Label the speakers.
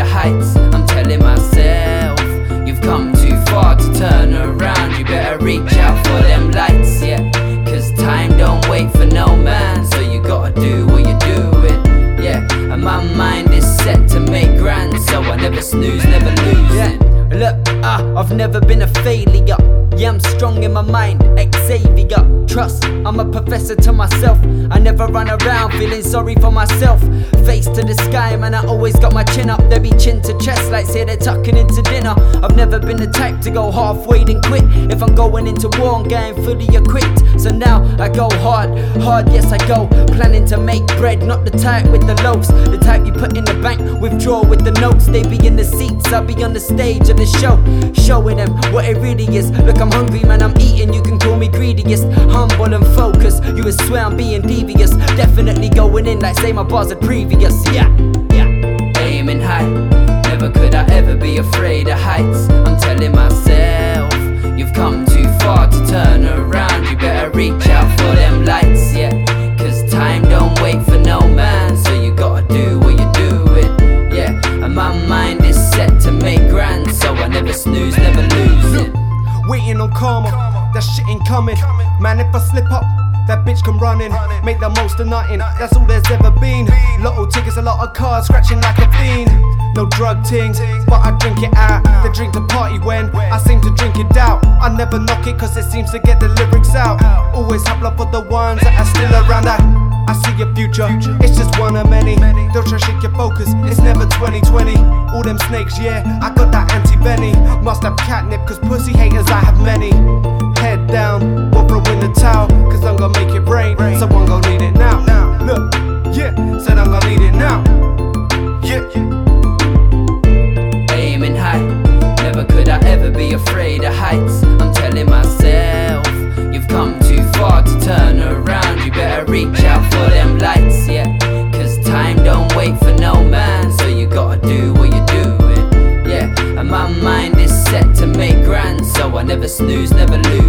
Speaker 1: of heights. I'm telling myself, you've come too far to turn around. You better reach out for them lights, yeah. Cause time don't wait for no man, so you gotta do what you're doing, yeah. And my mind is set to make grand, so I never snooze, never lose, yeah. Look, I've never been a failure. Yeah, I'm strong in my mind, Xavier. Trust, I'm a professor to myself. I never run around feeling sorry for myself. Face to the sky, man, I always got my chin up. They be chin to chest like say they're tucking into dinner. I've never been the type to go halfway then quit. If I'm going into war, I'm getting fully equipped. So now I go hard, yes I go. Planning to make bread, not the type with the loaves. The type you put in the bank, withdraw with the notes. They be in the seats, I'll be on the stage of the show, showing them what it really is. Look, I'm hungry, man, I'm eating, you can call me greediest. Humble and focused, you would swear I'm being devious. Definitely going in like say my bars are previous, yeah. Aiming high, never could I ever be afraid of heights. I'm telling myself, you've come too far to turn around. You better reach out for them lights, yeah. Cause time don't wait for no man, so you gotta do what you're doing, yeah. And my mind is set to make grand, so I never snooze, never lose it.
Speaker 2: Waiting on karma, that shit ain't coming. Man, if I slip up, that bitch come running. Make the most of nothing, that's all there's ever been. Lotto tickets, a lot of cards, scratching like a fiend. No drug tings, but I drink it out. They drink to party when I seem to drink it out. I never knock it cause it seems to get the lyrics out. Always have love for the ones that are still around. I see your future, it's just one of many. Don't try to shake your focus, it's never 2020. All them snakes, yeah, I got that anti-Benny. Must have catnip, cause pussy haters I have many. Head down, won't throw in the towel, cause I'm gonna make it rain, so I'm gonna need it now. Look, yeah, said I'm gonna need it now. Yeah.
Speaker 1: Aiming high, never could I ever be afraid of heights. I'm telling myself, you've come too far to turn around. You better reach out for them lights, yeah. Cause time don't wait for no man, so you gotta do what you're doing, yeah. And my mind is set to make grand, so I never snooze, never lose.